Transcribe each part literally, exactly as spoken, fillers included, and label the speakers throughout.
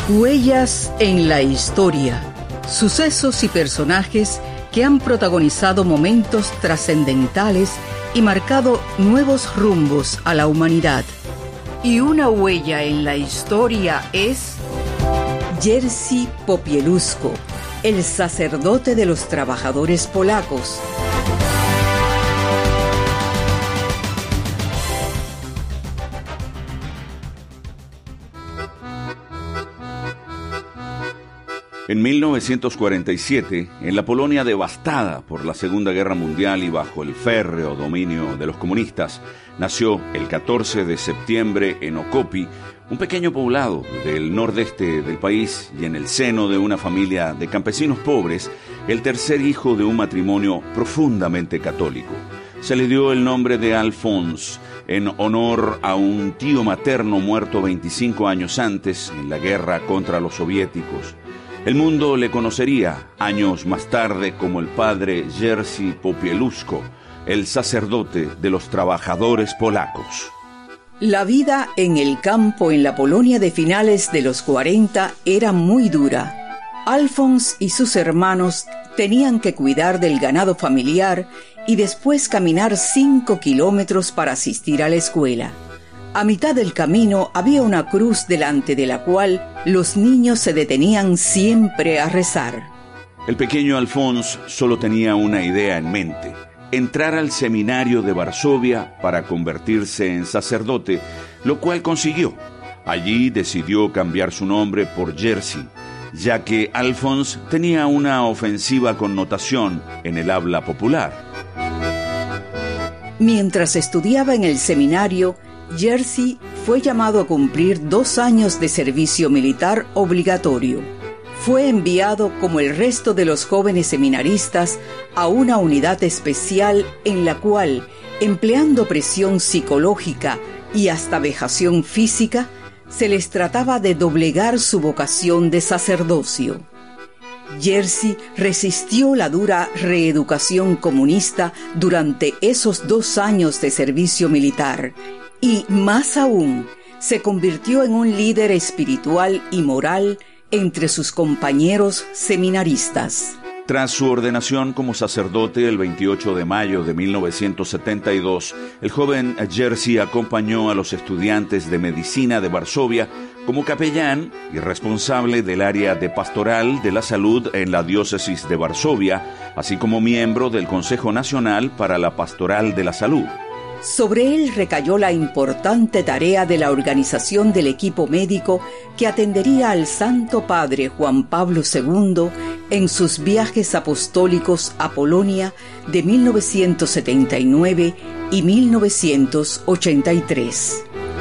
Speaker 1: Huellas en la historia. Sucesos y personajes que han protagonizado momentos trascendentales y marcado nuevos rumbos a la humanidad. Y una huella en la historia es Jerzy Popieluszko, el sacerdote de los trabajadores polacos.
Speaker 2: En mil novecientos cuarenta y siete, en la Polonia devastada por la Segunda Guerra Mundial y bajo el férreo dominio de los comunistas, nació el catorce de septiembre en Okopi, un pequeño poblado del nordeste del país, y en el seno de una familia de campesinos pobres, el tercer hijo de un matrimonio profundamente católico. Se le dio el nombre de Alfons en honor a un tío materno muerto veinticinco años antes en la guerra contra los soviéticos. El mundo le conocería años más tarde como el padre Jerzy Popieluszko, el sacerdote de los trabajadores polacos.
Speaker 1: La vida en el campo en la Polonia de finales de los cuarenta era muy dura. Alfons y sus hermanos tenían que cuidar del ganado familiar y después caminar cinco kilómetros para asistir a la escuela. A mitad del camino había una cruz delante de la cual los niños se detenían siempre a rezar.
Speaker 2: El pequeño Alfons solo tenía una idea en mente: entrar al seminario de Varsovia para convertirse en sacerdote, lo cual consiguió. Allí decidió cambiar su nombre por Jerzy, ya que Alfons tenía una ofensiva connotación en el habla popular.
Speaker 1: Mientras estudiaba en el seminario, Jerzy fue llamado a cumplir dos años de servicio militar obligatorio. Fue enviado, como el resto de los jóvenes seminaristas, a una unidad especial en la cual, empleando presión psicológica y hasta vejación física, se les trataba de doblegar su vocación de sacerdocio. Jerzy resistió la dura reeducación comunista durante esos dos años de servicio militar y, más aún, se convirtió en un líder espiritual y moral entre sus compañeros seminaristas.
Speaker 2: Tras su ordenación como sacerdote el veintiocho de mayo de mil novecientos setenta y dos, el joven Jerzy acompañó a los estudiantes de medicina de Varsovia como capellán y responsable del área de pastoral de la salud en la diócesis de Varsovia, así como miembro del Consejo Nacional para la Pastoral de la Salud.
Speaker 1: Sobre él recayó la importante tarea de la organización del equipo médico que atendería al Santo Padre Juan Pablo segundo en sus viajes apostólicos a Polonia de mil novecientos setenta y nueve y mil novecientos ochenta y tres.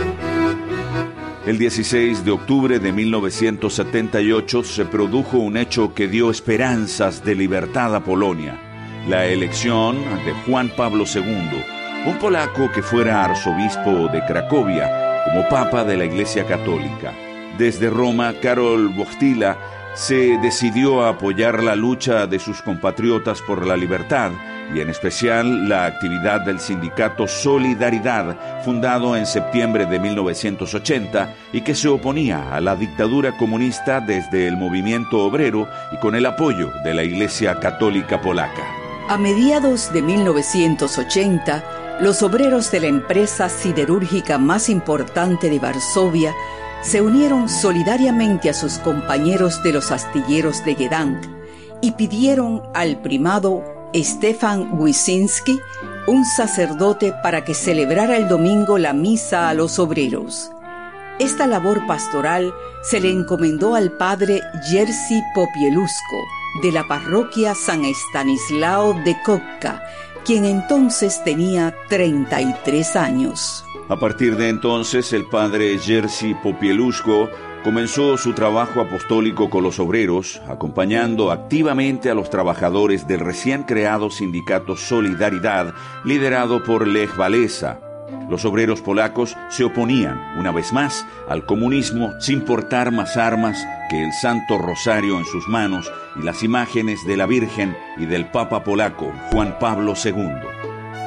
Speaker 2: El dieciséis de octubre de mil novecientos setenta y ocho se produjo un hecho que dio esperanzas de libertad a Polonia: la elección de Juan Pablo segundo, un polaco que fuera arzobispo de Cracovia como papa de la Iglesia Católica. Desde Roma, Karol Wojtyła se decidió a apoyar la lucha de sus compatriotas por la libertad y en especial la actividad del sindicato Solidaridad, fundado en septiembre de mil novecientos ochenta y que se oponía a la dictadura comunista desde el movimiento obrero y con el apoyo de la Iglesia Católica polaca.
Speaker 1: A mediados de mil novecientos ochenta, los obreros de la empresa siderúrgica más importante de Varsovia se unieron solidariamente a sus compañeros de los astilleros de Gdańsk y pidieron al primado Stefan Wyszynski, un sacerdote, para que celebrara el domingo la misa a los obreros. Esta labor pastoral se le encomendó al padre Jerzy Popieluszko, de la parroquia San Estanislao de Kocka, quien entonces tenía treinta y tres años.
Speaker 2: A partir de entonces, el padre Jerzy Popieluszko comenzó su trabajo apostólico con los obreros, acompañando activamente a los trabajadores del recién creado sindicato Solidaridad, liderado por Lech Walesa. Los obreros polacos se oponían, una vez más, al comunismo sin portar más armas que el Santo Rosario en sus manos y las imágenes de la Virgen y del Papa polaco Juan Pablo segundo.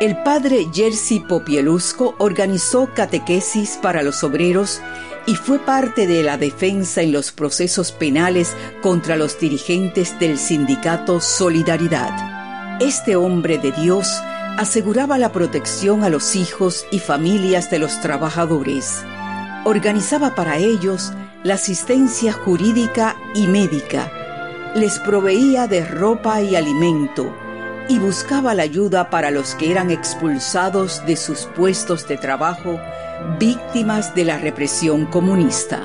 Speaker 1: El padre Jerzy Popieluszko organizó catequesis para los obreros y fue parte de la defensa en los procesos penales contra los dirigentes del sindicato Solidaridad. Este hombre de Dios aseguraba la protección a los hijos y familias de los trabajadores. Organizaba para ellos la asistencia jurídica y médica, les proveía de ropa y alimento y buscaba la ayuda para los que eran expulsados de sus puestos de trabajo, víctimas de la represión comunista.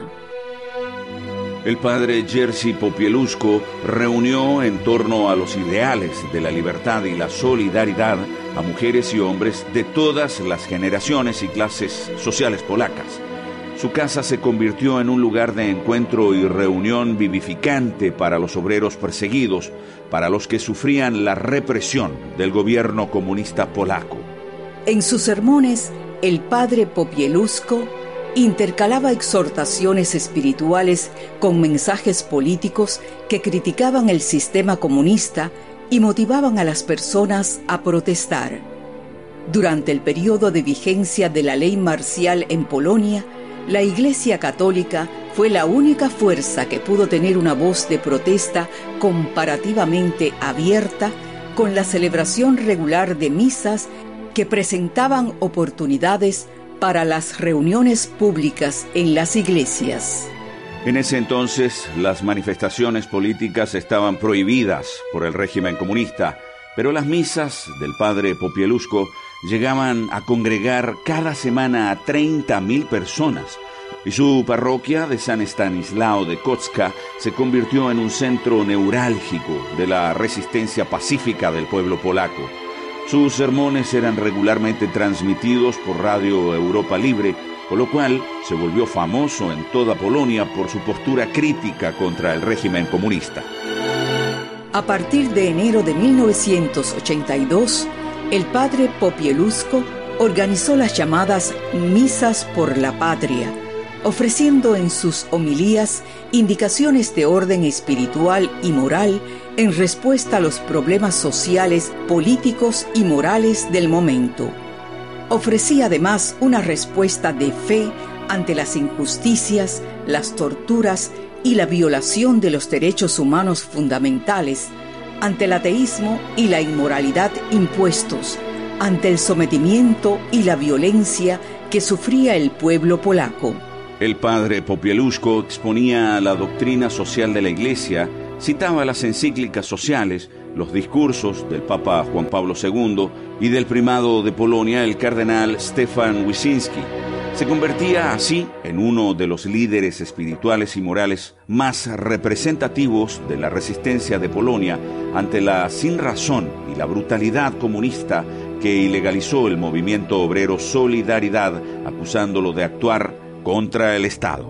Speaker 2: El padre Jerzy Popieluszko reunió en torno a los ideales de la libertad y la solidaridad a mujeres y hombres de todas las generaciones y clases sociales polacas. Su casa se convirtió en un lugar de encuentro y reunión vivificante para los obreros perseguidos, para los que sufrían la represión del gobierno comunista polaco.
Speaker 1: En sus sermones, el padre Popieluszko intercalaba exhortaciones espirituales con mensajes políticos que criticaban el sistema comunista y motivaban a las personas a protestar. Durante el periodo de vigencia de la ley marcial en Polonia, la Iglesia Católica fue la única fuerza que pudo tener una voz de protesta comparativamente abierta con la celebración regular de misas que presentaban oportunidades para las reuniones públicas en las iglesias.
Speaker 2: En ese entonces, las manifestaciones políticas estaban prohibidas por el régimen comunista, pero las misas del padre Popieluszko llegaban a congregar cada semana a treinta mil personas, y su parroquia de San Estanislao de Kłodzka se convirtió en un centro neurálgico de la resistencia pacífica del pueblo polaco. Sus sermones eran regularmente transmitidos por Radio Europa Libre, por lo cual se volvió famoso en toda Polonia por su postura crítica contra el régimen comunista.
Speaker 1: A partir de enero de mil novecientos ochenta y dos, el padre Popieluszko organizó las llamadas Misas por la Patria, ofreciendo en sus homilías indicaciones de orden espiritual y moral en respuesta a los problemas sociales, políticos y morales del momento. Ofrecía además una respuesta de fe ante las injusticias, las torturas y la violación de los derechos humanos fundamentales, ante el ateísmo y la inmoralidad impuestos, ante el sometimiento y la violencia que sufría el pueblo polaco.
Speaker 2: El padre Popieluszko exponía la doctrina social de la Iglesia, citaba las encíclicas sociales, los discursos del Papa Juan Pablo segundo y del primado de Polonia, el cardenal Stefan Wyszynski. Se convertía así en uno de los líderes espirituales y morales más representativos de la resistencia de Polonia ante la sinrazón y la brutalidad comunista que ilegalizó el movimiento obrero Solidaridad, acusándolo de actuar contra el Estado.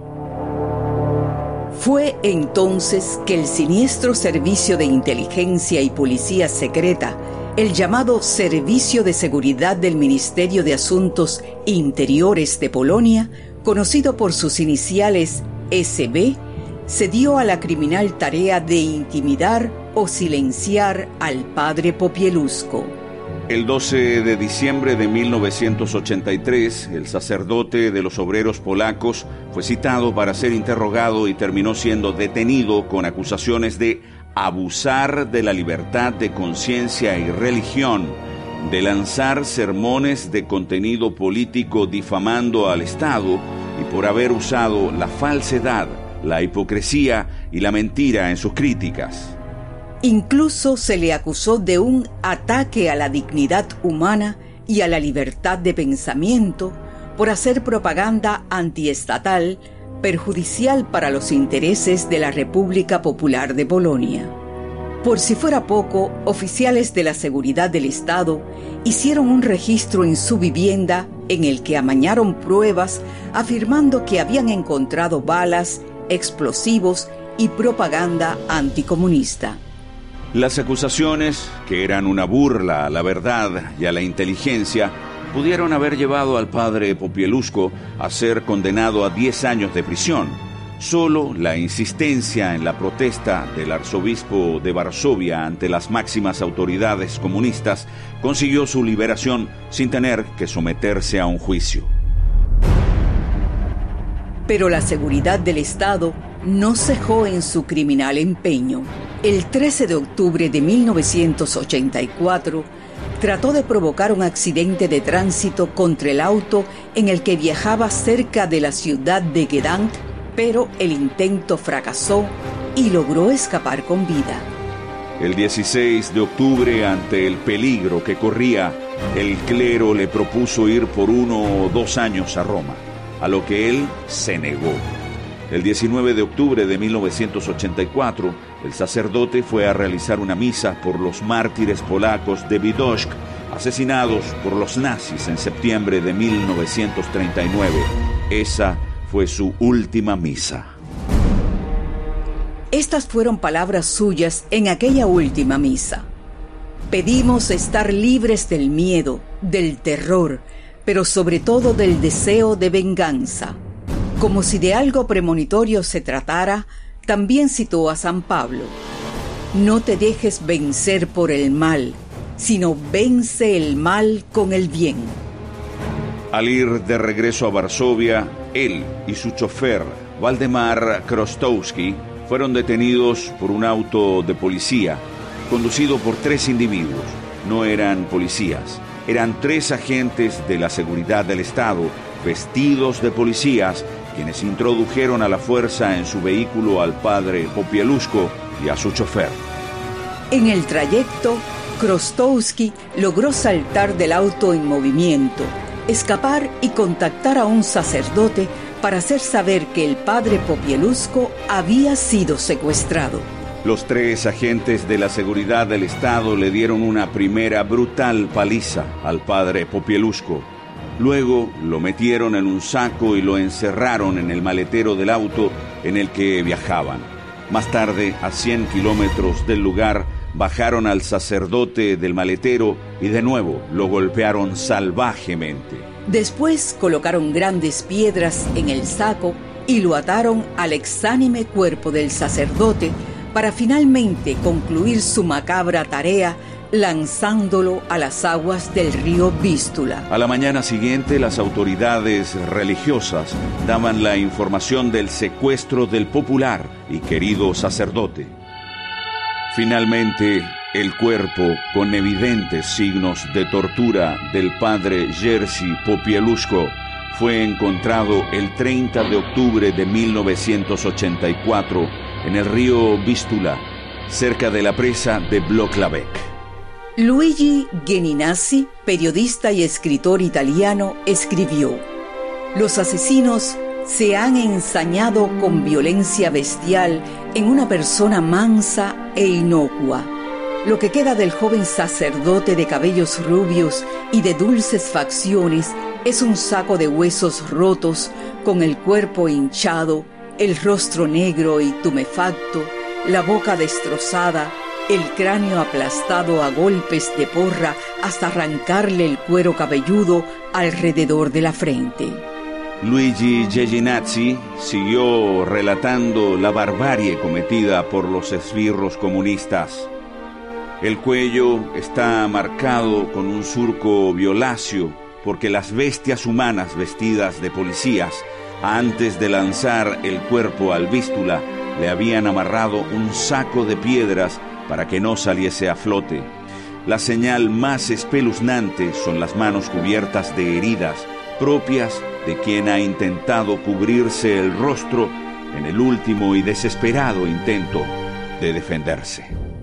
Speaker 1: Fue entonces que el siniestro servicio de inteligencia y policía secreta, el llamado Servicio de Seguridad del Ministerio de Asuntos Interiores de Polonia, conocido por sus iniciales S B, se dio a la criminal tarea de intimidar o silenciar al padre Popieluszko.
Speaker 2: El doce de diciembre de mil novecientos ochenta y tres, el sacerdote de los obreros polacos fue citado para ser interrogado y terminó siendo detenido con acusaciones de abusar de la libertad de conciencia y religión, de lanzar sermones de contenido político difamando al Estado y por haber usado la falsedad, la hipocresía y la mentira en sus críticas.
Speaker 1: Incluso se le acusó de un ataque a la dignidad humana y a la libertad de pensamiento por hacer propaganda antiestatal perjudicial para los intereses de la República Popular de Polonia. Por si fuera poco, oficiales de la seguridad del Estado hicieron un registro en su vivienda en el que amañaron pruebas afirmando que habían encontrado balas, explosivos y propaganda anticomunista.
Speaker 2: Las acusaciones, que eran una burla a la verdad y a la inteligencia, pudieron haber llevado al padre Popieluszko a ser condenado a diez años de prisión. Solo la insistencia en la protesta del arzobispo de Varsovia ante las máximas autoridades comunistas consiguió su liberación sin tener que someterse a un juicio.
Speaker 1: Pero la seguridad del Estado no cejó en su criminal empeño. El trece de octubre de mil novecientos ochenta y cuatro, trató de provocar un accidente de tránsito contra el auto en el que viajaba cerca de la ciudad de Gdansk, pero el intento fracasó y logró escapar con vida.
Speaker 2: El dieciséis de octubre, ante el peligro que corría, el clero le propuso ir por uno o dos años a Roma, a lo que él se negó. El diecinueve de octubre de mil novecientos ochenta y cuatro, el sacerdote fue a realizar una misa por los mártires polacos de Bydgoszcz, asesinados por los nazis en septiembre de mil novecientos treinta y nueve. Esa fue su última misa.
Speaker 1: Estas fueron palabras suyas en aquella última misa. Pedimos estar libres del miedo, del terror, pero sobre todo del deseo de venganza. Como si de algo premonitorio se tratara, también citó a San Pablo: no te dejes vencer por el mal, sino vence el mal con el bien.
Speaker 2: Al ir de regreso a Varsovia, él y su chofer, Waldemar Krostowski, fueron detenidos por un auto de policía, conducido por tres individuos. No eran policías, eran tres agentes de la seguridad del Estado, vestidos de policías, quienes introdujeron a la fuerza en su vehículo al padre Popieluszko y a su chofer.
Speaker 1: En el trayecto, Krostowski logró saltar del auto en movimiento, escapar y contactar a un sacerdote para hacer saber que el padre Popieluszko había sido secuestrado.
Speaker 2: Los tres agentes de la seguridad del Estado le dieron una primera brutal paliza al padre Popieluszko. Luego lo metieron en un saco y lo encerraron en el maletero del auto en el que viajaban. Más tarde, a cien kilómetros del lugar, bajaron al sacerdote del maletero y de nuevo lo golpearon salvajemente.
Speaker 1: Después colocaron grandes piedras en el saco y lo ataron al exánime cuerpo del sacerdote para finalmente concluir su macabra tarea lanzándolo a las aguas del río Vístula.
Speaker 2: A la mañana siguiente, las autoridades religiosas daban la información del secuestro del popular y querido sacerdote. Finalmente, el cuerpo, con evidentes signos de tortura del padre Jerzy Popieluszko, fue encontrado el treinta de octubre de mil novecientos ochenta y cuatro en el río Vístula, cerca de la presa de Bloklavek.
Speaker 1: Luigi Geninazzi, periodista y escritor italiano, escribió: los asesinos se han ensañado con violencia bestial en una persona mansa e inocua. Lo que queda del joven sacerdote de cabellos rubios y de dulces facciones es un saco de huesos rotos, con el cuerpo hinchado, el rostro negro y tumefacto, la boca destrozada, el cráneo aplastado a golpes de porra hasta arrancarle el cuero cabelludo alrededor de la frente.
Speaker 2: Luigi Geninazzi siguió relatando la barbarie cometida por los esbirros comunistas. El cuello está marcado con un surco violáceo porque las bestias humanas vestidas de policías, antes de lanzar el cuerpo al Vístula, le habían amarrado un saco de piedras para que no saliese a flote. La señal más espeluznante son las manos cubiertas de heridas propias de quien ha intentado cubrirse el rostro en el último y desesperado intento de defenderse.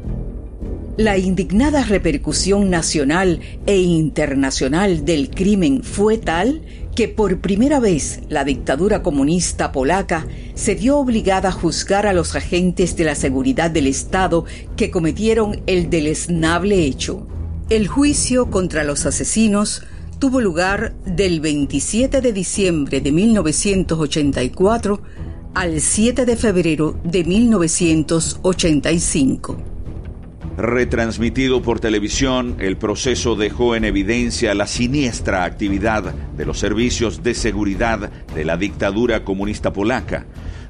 Speaker 1: La indignada repercusión nacional e internacional del crimen fue tal que por primera vez la dictadura comunista polaca se vio obligada a juzgar a los agentes de la seguridad del Estado que cometieron el deleznable hecho. El juicio contra los asesinos tuvo lugar del veintisiete de diciembre de mil novecientos ochenta y cuatro al siete de febrero de mil novecientos ochenta y cinco.
Speaker 2: Retransmitido por televisión, el proceso dejó en evidencia la siniestra actividad de los servicios de seguridad de la dictadura comunista polaca.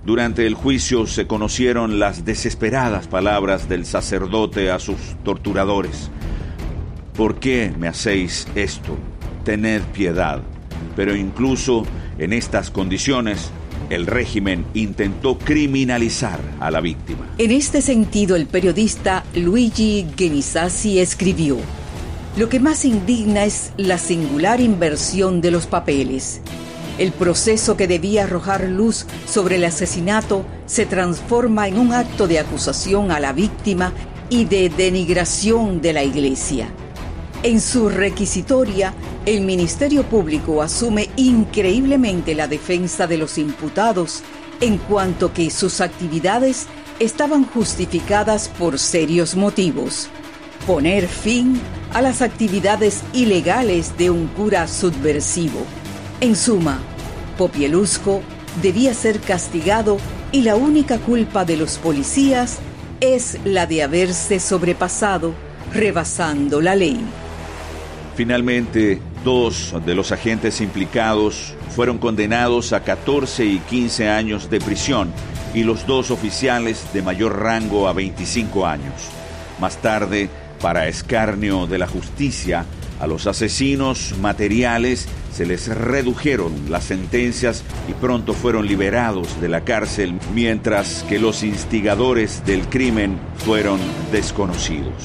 Speaker 2: Durante el juicio se conocieron las desesperadas palabras del sacerdote a sus torturadores. ¿Por qué me hacéis esto? Tened piedad. Pero incluso en estas condiciones, el régimen intentó criminalizar a la víctima.
Speaker 1: En este sentido, el periodista Luigi Genisassi escribió: lo que más indigna es la singular inversión de los papeles. El proceso que debía arrojar luz sobre el asesinato se transforma en un acto de acusación a la víctima y de denigración de la Iglesia. En su requisitoria, el Ministerio Público asume increíblemente la defensa de los imputados en cuanto que sus actividades estaban justificadas por serios motivos: poner fin a las actividades ilegales de un cura subversivo. En suma, Popielusco debía ser castigado y la única culpa de los policías es la de haberse sobrepasado, rebasando la ley.
Speaker 2: Finalmente, dos de los agentes implicados fueron condenados a catorce y quince años de prisión y los dos oficiales de mayor rango a veinticinco años. Más tarde, para escarnio de la justicia, a los asesinos materiales se les redujeron las sentencias y pronto fueron liberados de la cárcel, mientras que los instigadores del crimen fueron desconocidos.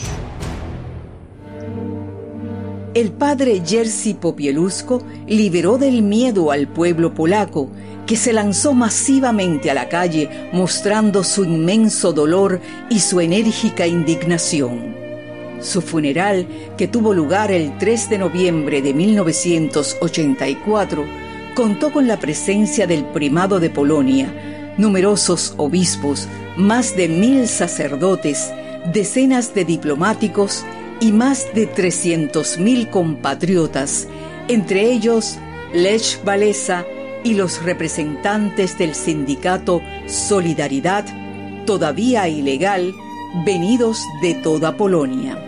Speaker 1: El padre Jerzy Popielusco liberó del miedo al pueblo polaco, que se lanzó masivamente a la calle mostrando su inmenso dolor y su enérgica indignación. Su funeral, que tuvo lugar el tres de noviembre de mil novecientos ochenta y cuatro, contó con la presencia del primado de Polonia, numerosos obispos, más de mil sacerdotes, decenas de diplomáticos y más de trescientos mil compatriotas, entre ellos Lech Walesa y los representantes del sindicato Solidaridad, todavía ilegal, venidos de toda Polonia.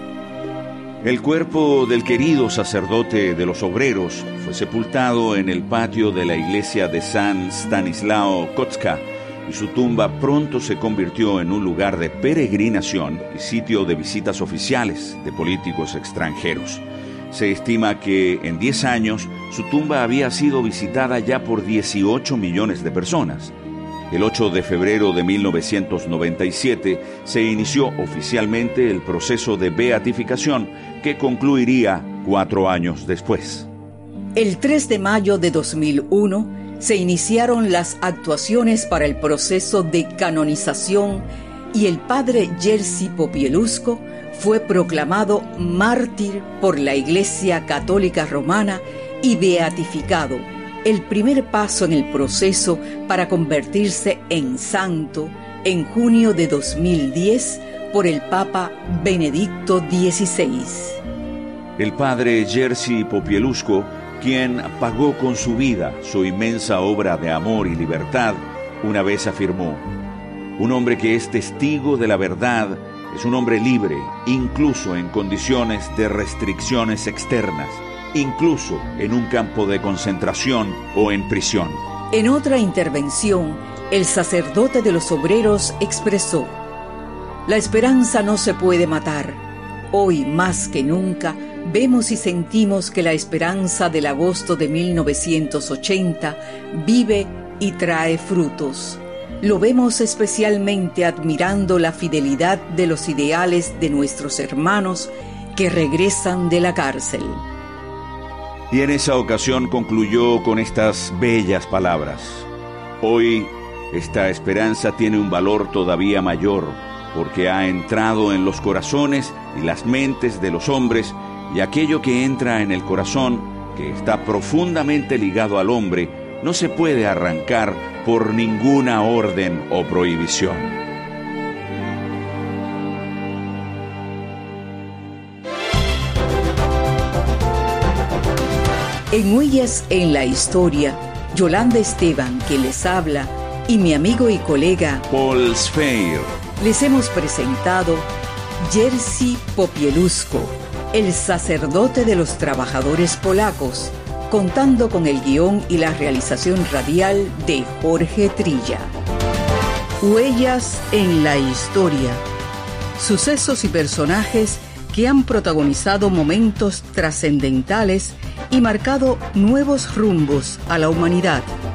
Speaker 2: El cuerpo del querido sacerdote de los obreros fue sepultado en el patio de la iglesia de San Stanislao Kostka y su tumba pronto se convirtió en un lugar de peregrinación y sitio de visitas oficiales de políticos extranjeros. Se estima que en diez años su tumba había sido visitada ya por dieciocho millones de personas. El ocho de febrero de mil novecientos noventa y siete se inició oficialmente el proceso de beatificación que concluiría cuatro años después.
Speaker 1: El tres de mayo de dos mil uno se iniciaron las actuaciones para el proceso de canonización y el padre Jerzy Popielusco fue proclamado mártir por la Iglesia Católica Romana y beatificado, el primer paso en el proceso para convertirse en santo en junio de dos mil diez por el Papa Benedicto dieciséis.
Speaker 2: El padre Jerzy Popielusco, quien pagó con su vida su inmensa obra de amor y libertad, una vez afirmó: un hombre que es testigo de la verdad es un hombre libre, incluso en condiciones de restricciones externas, incluso en un campo de concentración o en prisión.
Speaker 1: En otra intervención, el sacerdote de los obreros expresó: la esperanza no se puede matar. Hoy, más que nunca, vemos y sentimos que la esperanza del agosto de mil novecientos ochenta vive y trae frutos. Lo vemos especialmente admirando la fidelidad de los ideales de nuestros hermanos que regresan de la cárcel.
Speaker 2: Y en esa ocasión concluyó con estas bellas palabras: hoy esta esperanza tiene un valor todavía mayor, porque ha entrado en los corazones y las mentes de los hombres, y aquello que entra en el corazón, que está profundamente ligado al hombre, no se puede arrancar por ninguna orden o prohibición.
Speaker 1: En Huellas en la Historia, Yolanda Esteban, que les habla, y mi amigo y colega
Speaker 2: Paul Sfeir,
Speaker 1: les hemos presentado Jerzy Popielusco, el sacerdote de los trabajadores polacos, contando con el guión y la realización radial de Jorge Trilla. Huellas en la historia. Sucesos y personajes que han protagonizado momentos trascendentales y marcado nuevos rumbos a la humanidad.